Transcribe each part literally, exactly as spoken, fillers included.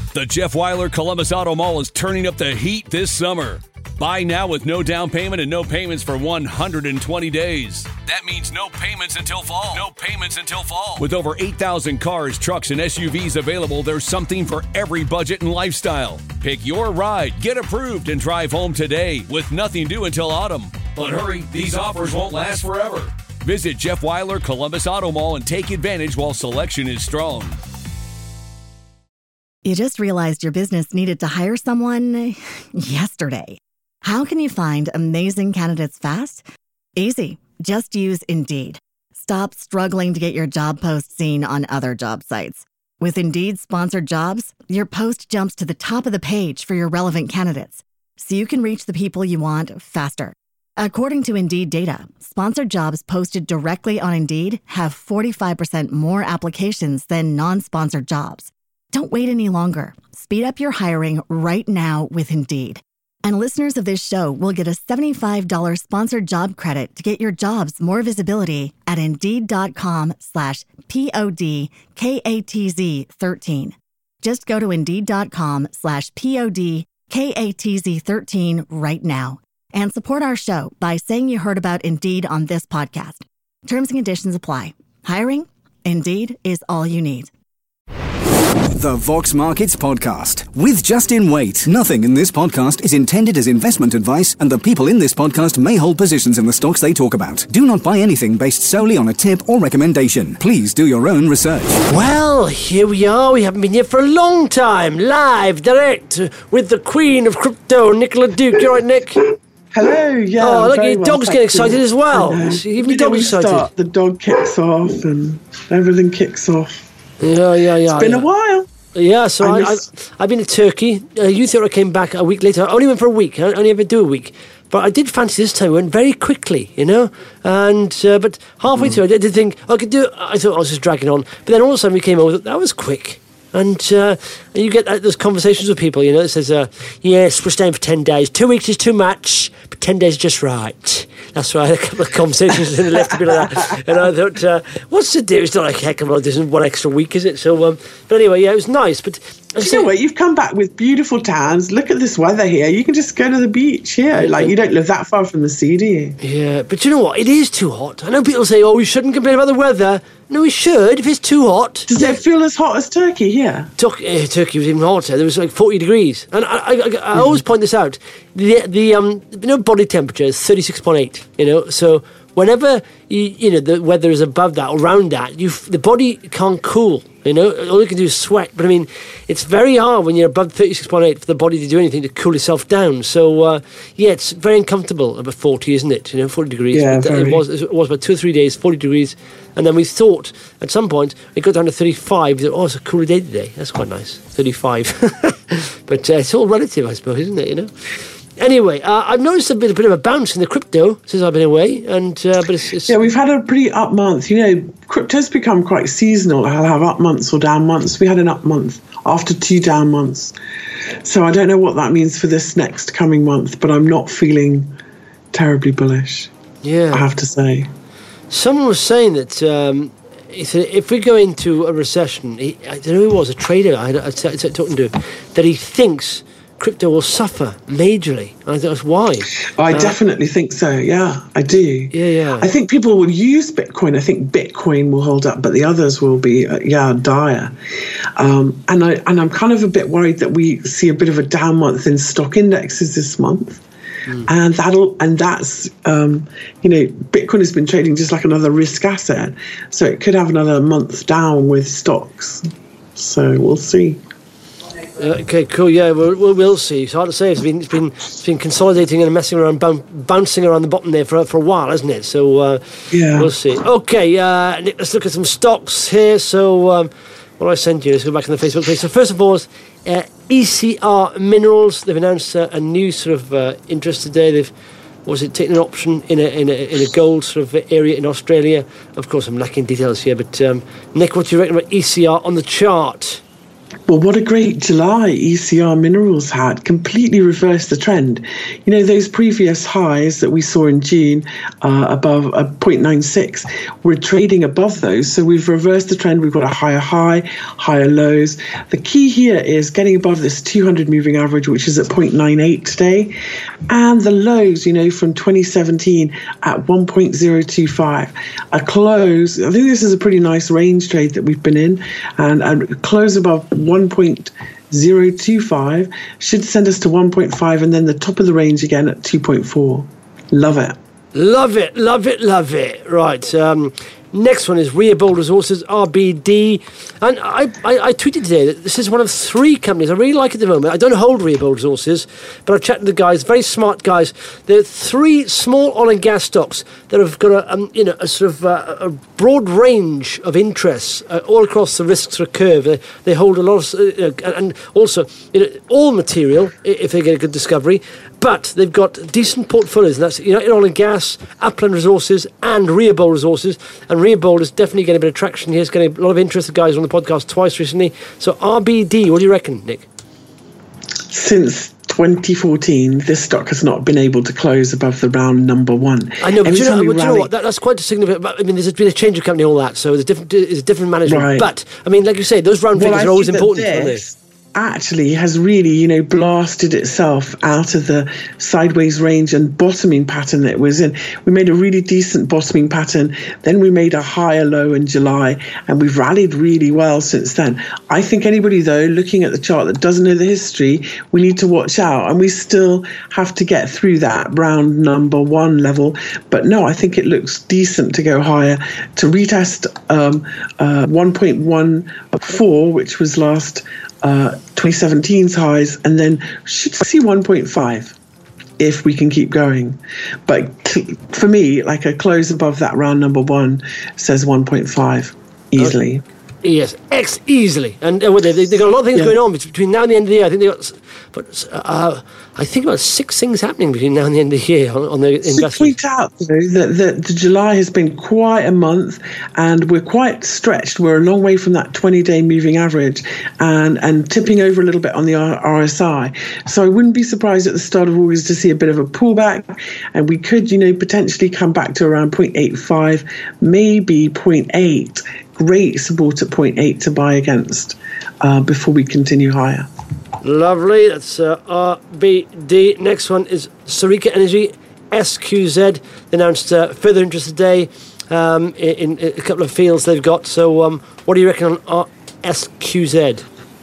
The Jeff Weiler Columbus Auto Mall is turning up the heat this summer. Buy now with no down payment and no payments for one hundred twenty days. That means no payments until fall. No payments until fall. With over eight thousand cars, trucks, and S U Vs available, there's something for every budget and lifestyle. Pick your ride, get approved, and drive home today with nothing due until autumn. But hurry, these offers won't last forever. Visit Jeff Weiler Columbus Auto Mall and take advantage while selection is strong. You just realized your business needed to hire someone yesterday. How can you find amazing candidates fast? Easy. Just use Indeed. Stop struggling to get your job post seen on other job sites. With Indeed sponsored jobs, your post jumps to the top of the page for your relevant candidates, so you can reach the people you want faster. According to Indeed data, sponsored jobs posted directly on Indeed have forty-five percent more applications than non-sponsored jobs. Don't wait any longer. Speed up your hiring right now with Indeed. And listeners of this show will get a seventy-five dollars sponsored job credit to get your jobs more visibility at Indeed.com slash P-O-D-K-A-T-Z 13. Just go to Indeed.com slash P-O-D-K-A-T-Z 13 right now and support our show by saying you heard about Indeed on this podcast. Terms and conditions apply. Hiring? Indeed is all you need. The Vox Markets Podcast with Justin Waite. Nothing in this podcast is intended as investment advice, and the people in this podcast may hold positions in the stocks they talk about. Do not buy anything based solely on a tip or recommendation. Please do your own research. Well, here we are. We haven't been here for a long time. Live, direct, with the Queen of Crypto, Nicola Duke. You all right, Nick? Hello, yeah. Oh, look, your well, dog's getting excited as well. Even your dog's excited. Start, the dog kicks off and everything kicks off. Yeah, yeah, yeah. It's been yeah. a while. Yeah, so I, I, miss... I, I've been to Turkey. Uh, you thought I came back a week later. I only went for a week. I only ever do a week. But I did fancy this time. I went very quickly, you know. And uh, But halfway mm. through, I did, did think, I could do it. I thought I was just dragging on. But then all of a sudden we came over, that was quick. And, uh, and you get uh, those conversations with people, you know, that says, uh, yes, we're staying for ten days. Two weeks is too much, but ten days is just right. That's right, a couple of conversations and it left a bit like that. And I thought, uh, what's the deal? It's not like a heck of a lot, there's one extra week, is it? So, um, but anyway, yeah, it was nice. But Do you know what? You've come back with beautiful towns. Look at this weather here. You can just go to the beach here. Like, you don't live that far from the sea, do you? Yeah, but you know what? It is too hot. I know people say, oh, we shouldn't complain about the weather. No, we should if it's too hot. Does it feel as hot as Turkey here? Tur- uh, Turkey was even hotter. There was like forty degrees. And I, I, I, I mm. always point this out. The, the um, you know, body temperature is thirty-six point eight, you know, so whenever, you, you know, the weather is above that, around that, you the body can't cool, you know, all you can do is sweat. But I mean, it's very hard when you're above thirty-six point eight for the body to do anything to cool itself down. So, uh, yeah, it's very uncomfortable about forty, isn't it? You know, forty degrees. Yeah, but it was it was about two or three days, forty degrees. And then we thought, at some point, it got down to thirty-five. We thought, oh, it's a cooler day today. That's quite nice, thirty-five. But uh, it's all relative, I suppose, isn't it, you know? Anyway, uh, I've noticed a bit, a bit of a bounce in the crypto since I've been away, and uh, but it's, it's yeah, we've had a pretty up month. You know, crypto's become quite seasonal. I'll have up months or down months. We had an up month after two down months, so I don't know what that means for this next coming month. But I'm not feeling terribly bullish. Yeah, I have to say. Someone was saying that um, if, if we go into a recession, he, I don't know who it was, a trader I was talking to, that he thinks crypto will suffer majorly. And I thought, that's why. I uh, definitely think so, yeah, I do. Yeah, yeah. I think people will use Bitcoin. I think Bitcoin will hold up, but the others will be, uh, yeah, dire. Um, and, I, and I'm kind of a bit worried that we see a bit of a down month in stock indexes this month. Mm. And that'll and that's um, you know, Bitcoin has been trading just like another risk asset, so it could have another month down with stocks. So we'll see. Uh, okay, cool. Yeah, we'll, we'll we'll see. It's hard to say. It's been it's been it's been consolidating and messing around, boun- bouncing around the bottom there for for a while, hasn't it? So uh, yeah, we'll see. Okay, uh, Nick, let's look at some stocks here. So um, what do I send you? Let's go back on the Facebook page. So first of all, uh, E C R Minerals. They've announced uh, a new sort of uh, interest today. They've was it taking an option in a in a in a gold sort of area in Australia. Of course, I'm lacking details here, but um, Nick, what do you reckon about E C R on the chart? Well, what a great July E C R Minerals had. Completely reversed the trend. You know, those previous highs that we saw in June uh, above uh, zero point nine six, we're trading above those. So we've reversed the trend. We've got a higher high, higher lows. The key here is getting above this two hundred moving average, which is at zero point nine eight today. And the lows, you know, from twenty seventeen at one point zero two five. A close, I think this is a pretty nice range trade that we've been in. And a close above one point zero two five should send us to one point five, and then the top of the range again at two point four. Love it. Love it, love it, love it. Right. Um, next one is Reabold Resources, R B D. And I, I, I tweeted today that this is one of three companies I really like at the moment. I don't hold Reabold Resources, but I've chatted to the guys, very smart guys. There are three small oil and gas stocks that have got a, um, you know, a sort of uh, a broad range of interests uh, all across the risk sort of curve. They, they hold a lot of, uh, and also, you know, all material if they get a good discovery. But they've got decent portfolios, and that's, you know, in oil and gas, Upland Resources, and Reabold Resources. And Reabold is definitely getting a bit of traction here. It's getting a lot of interest. The guys on the podcast twice recently. So R B D, what do you reckon, Nick? Since twenty fourteen, this stock has not been able to close above the round number one. I know, but Every you know, time we but you know rally- what? That, that's quite a significant. I mean, there's been a change of company, all that. So there's different. There's a different management. Right. But I mean, like you say, those round Well, figures I are always think that important, aren't they? this actually has really, you know, blasted itself out of the sideways range and bottoming pattern that it was in. We made a really decent bottoming pattern, then we made a higher low in July, and we've rallied really well since then. I think anybody, though, looking at the chart that doesn't know the history, we need to watch out, and we still have to get through that round number one level. But no, I think it looks decent to go higher, to retest um, uh, one point one four, which was last Uh, twenty seventeen's highs, and then should see one point five if we can keep going. But t- for me, like a close above that round number one says one point five easily. Okay. Yes, X easily. And uh, they, they've got a lot of things Yeah. going on between now and the end of the year. I think they've got, but uh, I think about six things happening between now and the end of the year on, on the To investment. point out, though, that, that the July has been quite a month, and we're quite stretched. We're a long way from that twenty-day moving average, and, and tipping over a little bit on the R S I. So I wouldn't be surprised at the start of August to see a bit of a pullback, and we could, you know, potentially come back to around zero point eight five, maybe zero point eight. Great support at zero point eight to buy against uh, before we continue higher. Lovely. That's uh, R B D. Next one is Sarika Energy, S Q Z. They announced uh, further interest today um, in, in a couple of fields they've got. So um, what do you reckon on R- S Q Z?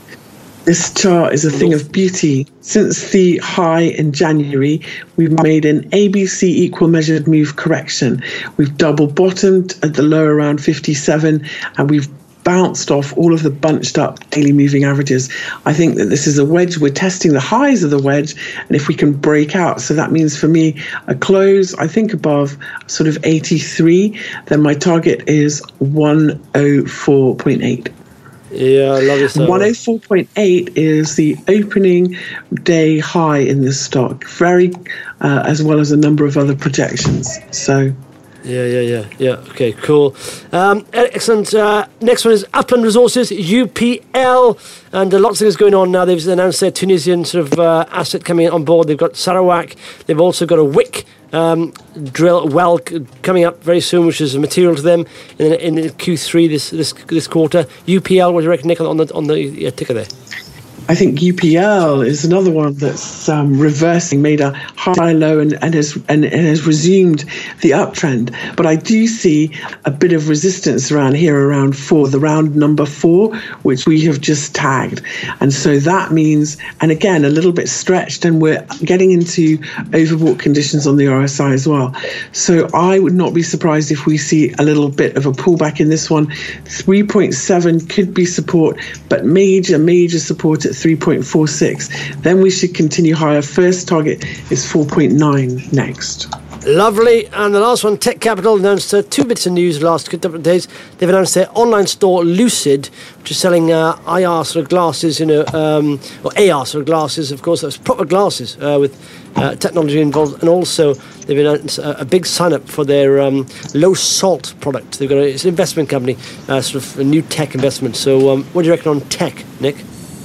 This chart is a thing of beauty. Since the high in January, we've made an A B C equal measured move correction. We've double bottomed at the low around fifty-seven, and we've bounced off all of the bunched up daily moving averages. I think that this is a wedge. We're testing the highs of the wedge, and if we can break out, so that means for me a close, I think above sort of eighty-three, then my target is one oh four point eight. Yeah, I love this. one oh four point eight is the opening day high in this stock, very, uh, as well as a number of other projections. So, Yeah, yeah, yeah, yeah. Okay, cool. Um, excellent. Uh, next one is Upland Resources, U P L, and uh, lots of things going on now. They've announced their Tunisian sort of uh, asset coming on board. They've got Sarawak. They've also got a Wick um, drill well c- coming up very soon, which is material to them in, in Q three this this this quarter. U P L, what do you reckon, Nick, on the on the yeah, ticker there? I think U P L is another one that's um, reversing, made a high low and, and has and, and has resumed the uptrend. But I do see a bit of resistance around here, around four, the round number four, which we have just tagged. And so that means, and again, a little bit stretched, and we're getting into overbought conditions on the R S I as well. So I would not be surprised if we see a little bit of a pullback in this one. three point seven could be support, but major, major support at three point four six. Then we should continue higher. First target is four point nine next. Lovely. And the last one, Tech Capital announced uh, two bits of news the last couple of days. They've announced their online store, Lucid, which is selling uh, I R sort of glasses, you know, um, or A R sort of glasses, of course. That's proper glasses uh, with uh, technology involved. And also, they've announced a, a big sign-up for their um, low-salt product. They've got a, it's an investment company, uh, sort of a new tech investment. So um, what do you reckon on tech, Nick?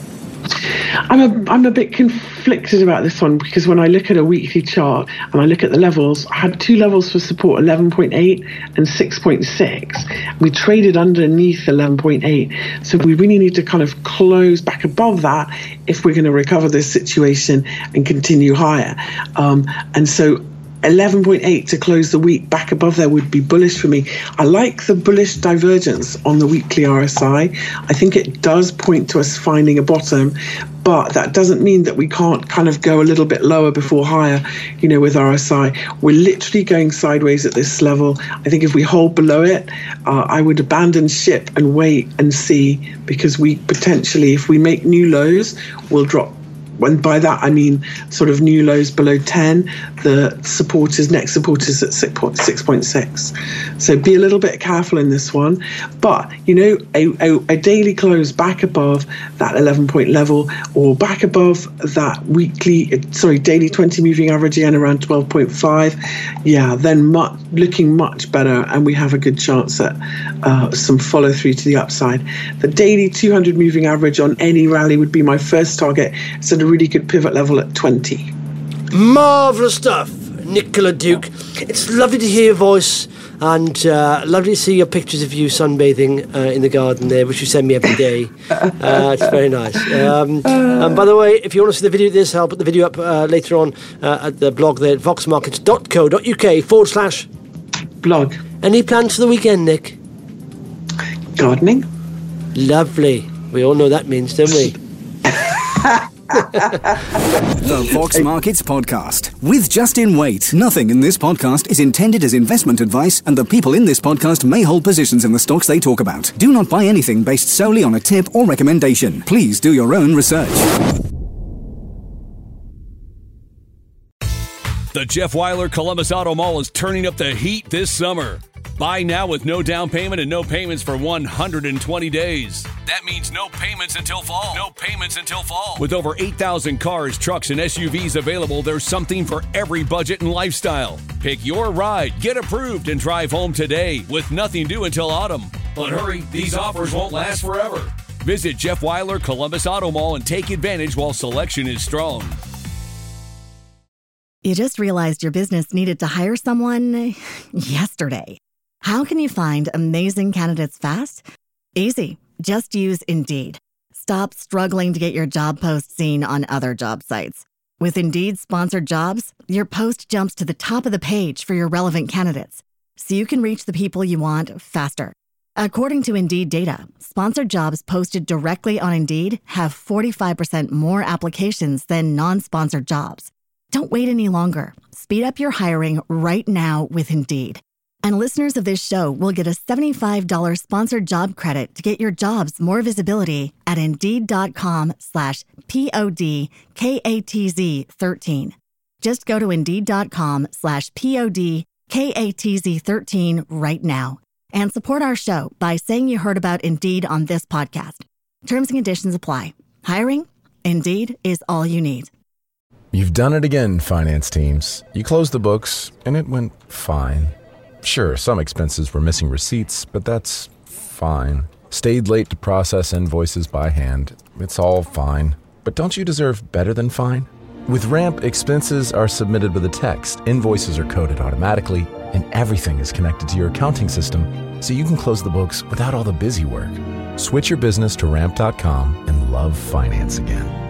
I'm a, I'm a bit conflicted about this one because when I look at a weekly chart and I look at the levels, I had two levels for support, eleven point eight and six point six. We traded underneath eleven point eight. So we really need to kind of close back above that if we're going to recover this situation and continue higher. Um, and so eleven point eight to close the week back above there would be bullish for me. I like the bullish divergence on the weekly R S I. I think it does point to us finding a bottom, but that doesn't mean that we can't kind of go a little bit lower before higher, you know, with R S I. We're literally going sideways at this level. I think if we hold below it, uh, I would abandon ship and wait and see, because we potentially, if we make new lows, we'll drop. And by that, I mean sort of new lows below ten. The support is, next support is at six point six. So be a little bit careful in this one. But, you know, a, a, a daily close back above that eleven point level, or back above that weekly, sorry, daily twenty moving average again around twelve point five. Yeah, then much, looking much better, and we have a good chance at uh, some follow through to the upside. The daily two hundred moving average on any rally would be my first target. It's at a really good pivot level at twenty. Marvellous stuff, Nicola Duke. It's lovely to hear your voice, and uh, lovely to see your pictures of you sunbathing uh, in the garden there, which you send me every day. Uh, it's very nice. Um, and by the way, if you want to see the video of this, I'll put the video up uh, later on uh, at the blog there at voxmarkets.co.uk forward slash blog. Any plans for the weekend, Nick? Gardening. Lovely. We all know that means, don't we? The Vox Markets Podcast with Justin Waite. Nothing in this podcast is intended as investment advice, and the people in this podcast may hold positions in the stocks they talk about. Do not buy anything based solely on a tip or recommendation. Please do your own research. The Jeff Weiler Columbus Auto Mall is turning up the heat this summer. Buy now with no down payment and no payments for one hundred twenty days. That means no payments until fall. No payments until fall. With over eight thousand cars, trucks, and S U Vs available, there's something for every budget and lifestyle. Pick your ride, get approved, and drive home today with nothing due until autumn. But hurry, these offers won't last forever. Visit Jeff Weiler Columbus Auto Mall and take advantage while selection is strong. You just realized your business needed to hire someone yesterday. How can you find amazing candidates fast? Easy. Just use Indeed. Stop struggling to get your job post seen on other job sites. With Indeed sponsored jobs, your post jumps to the top of the page for your relevant candidates, so you can reach the people you want faster. According to Indeed data, sponsored jobs posted directly on Indeed have forty-five percent more applications than non-sponsored jobs. Don't wait any longer. Speed up your hiring right now with Indeed. And listeners of this show will get a seventy-five dollars sponsored job credit to get your jobs more visibility at Indeed.com slash P-O-D-K-A-T-Z 13. Just go to Indeed.com slash P-O-D-K-A-T-Z 13 right now and support our show by saying you heard about Indeed on this podcast. Terms and conditions apply. Hiring? Indeed is all you need. You've done it again, finance teams. You closed the books, and it went fine. Sure, some expenses were missing receipts, but that's fine. Stayed late to process invoices by hand. It's all fine. But don't you deserve better than fine? With Ramp, expenses are submitted with a text, invoices are coded automatically, and everything is connected to your accounting system, so you can close the books without all the busy work. Switch your business to ramp dot com and love finance again.